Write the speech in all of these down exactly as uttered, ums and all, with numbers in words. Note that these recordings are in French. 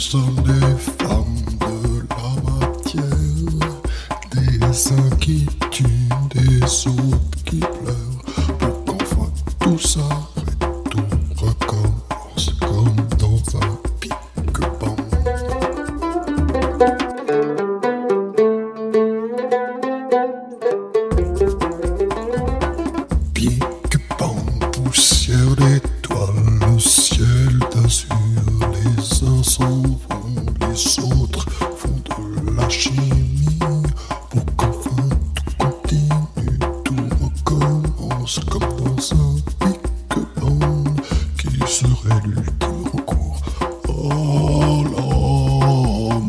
hommes, des femmes, de la matière, des inquiétudes, des autres qui pleurent, pour qu'enfin tout s'arrête, tout recommence comme dans un pique-pan. Pique-pan, poussière d'étoiles, le ciel d'azur, les uns s'en vont, les autres font de la chimie, pour qu'enfin tout continue, tout recommence comme dans un pique-pan, qui serait l'ultime recours. Oh l'amour.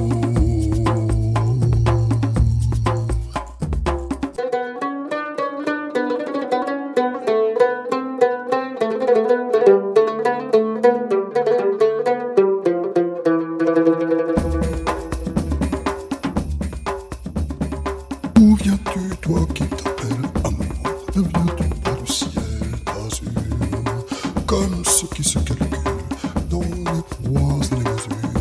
Où viens-tu, toi qui t'appelles amour? Ne viens-tu pas du ciel d'azur, comme ce qui se calcule dans les poids et les mesures?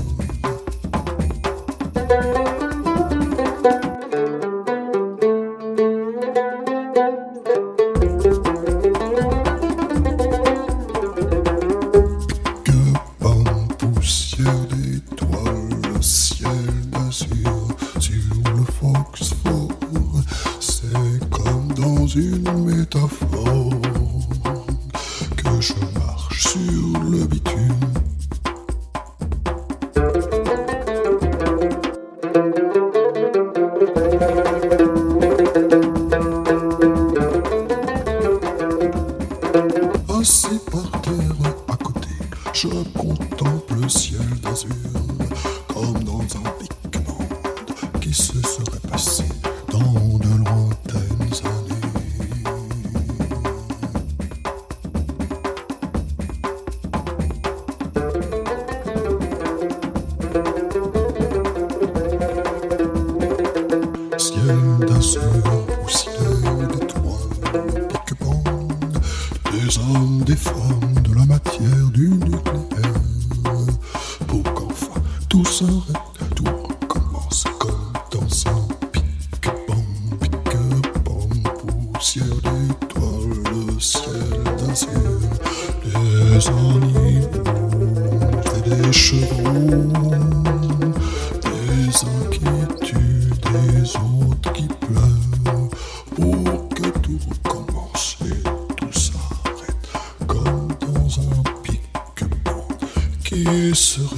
Pique-pan, poussière d'étoiles, le ciel d'azur sur le phosphore, c'est comme dans une métaphore que je marche sur le bitume. Assis par terre à côté, je contemple le ciel d'azur, comme dans un pique-monde qui se serait passé dans de lointaines années. Ciel d'azur, poussière d'étoiles, pique-bande, des hommes, des femmes, de la matière, du nucléaire, pour qu'enfin tout s'arrête, tout recommence comme dans un pique-pan, pique-pan, poussière d'étoiles, le ciel d'azur, des animaux et des chevaux, des inquiétudes, des autres qui pleurent, pour que tout recommence et tout s'arrête comme dans un pique-pan qui serait